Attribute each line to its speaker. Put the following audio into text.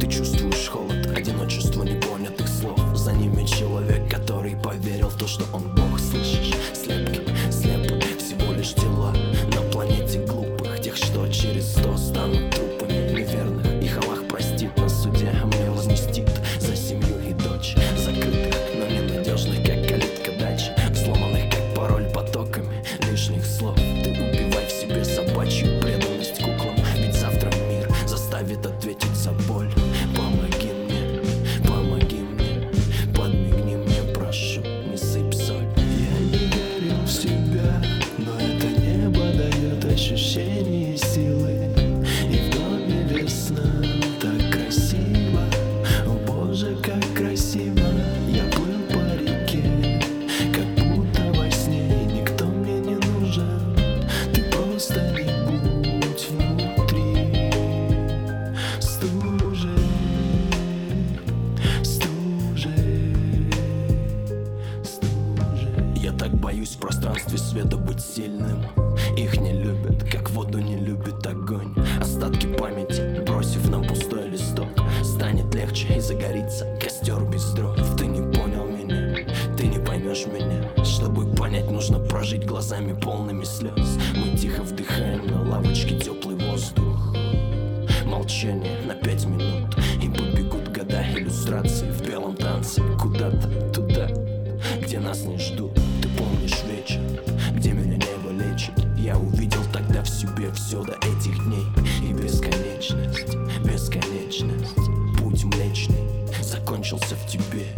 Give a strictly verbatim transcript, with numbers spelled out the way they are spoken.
Speaker 1: Ты чувствуешь холод, одиночество непонятых слов. За ними человек, который поверил в то, что он Бог. Слышишь, слепки, слепы, всего лишь тела на планете глупых, тех, что через сто станут трупами неверных. Их Аллах простит на суде, а мне возместит за семью и дочь, закрытых, но ненадежных, как калитка дачи, взломанных, как пароль, потоками лишних слов. Ты убивай в себе собачью преданность куклам, ведь завтра мир заставит ответить за боль. Помоги мне, помоги мне, подмигни мне, прошу, не сыпь соль.
Speaker 2: Я не верю в себя, но это небо дает ощущение силы. И в доме весна так красиво, о боже, как красиво. Я плыл по реке, как будто во сне, никто мне не нужен. Ты просто не будь внутри стужей, стужей, стужей.
Speaker 1: Я так боюсь в пространстве света быть сильным. Их не любят, как воду не любит огонь. Остатки памяти, бросив на пустой листок, станет легче и загорится костер без дров. Ты не понял меня, ты не поймешь меня. Чтобы понять, нужно прожить глазами полными слез. Мы тихо вдыхаем на лавочке теплый воздух. Молчание на пять минут, и побегут года иллюстрации в белом танце куда-то туда, где нас не ждут. Ты помнишь вечер, где меня небо лечит? Я увидел тогда в себе все до этих дней. И бесконечность, бесконечность, путь млечный закончился в тебе.